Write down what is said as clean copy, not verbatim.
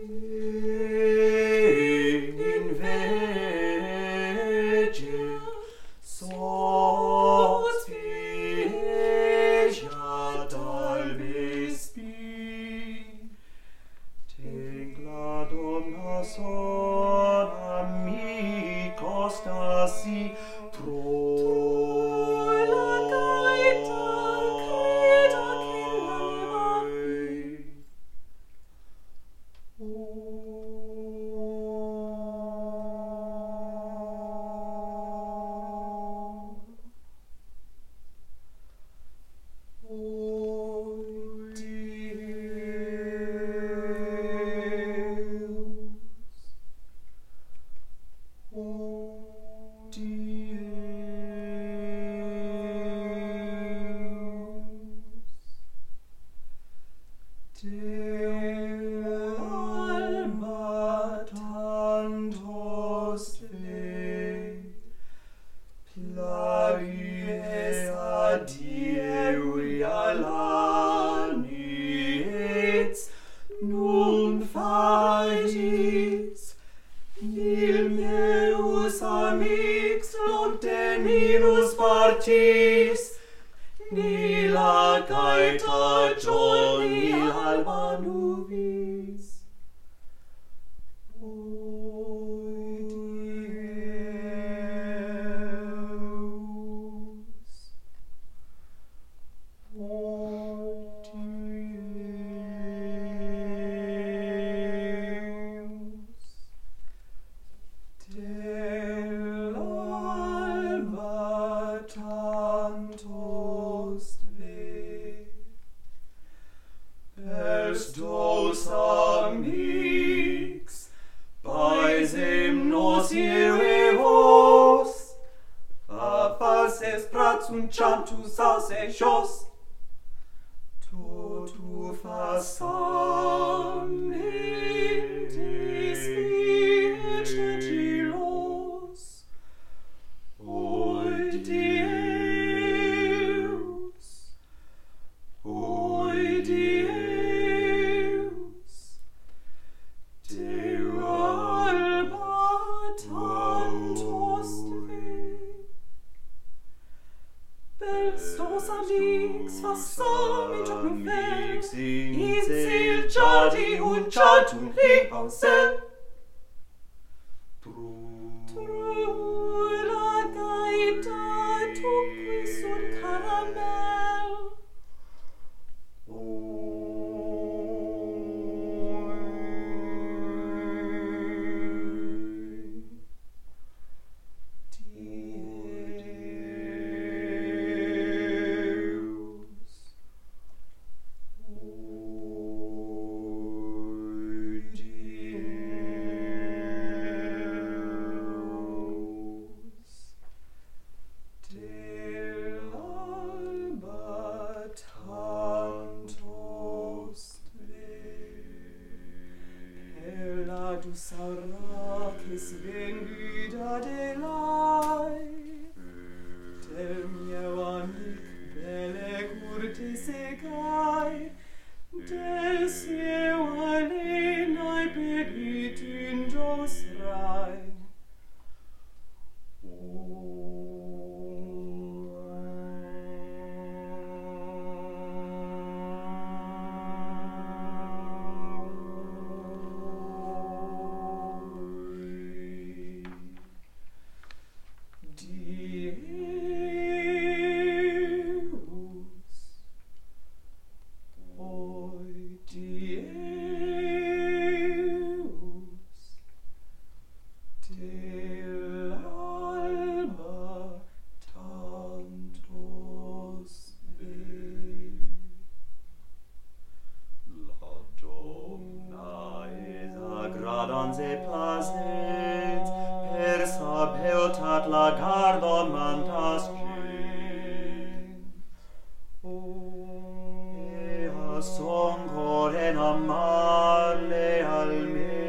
in vece sospiegat al vespi, tegla domna son amicos tasi la gaita creda che alba tantos te plagie adieui alanits nun faedis il meus amix non teninus partis ni la gaita giorni alba nubis. Dos amix paesem nos vos a falses prats un chantus aus echos totu fasamente spiece gilos oi Deus, oi Deus, Dos amix fassam in giorno fel, in sil giardi un chantum lipausel. La gaita tuquis un caramel. Pelladus auracis venguda delai, del mieu amic belle curte segai, del seu alenae peditundos rai. Danse placet, per sapeotat la gardon mantas cen. Ea son coren amale al me,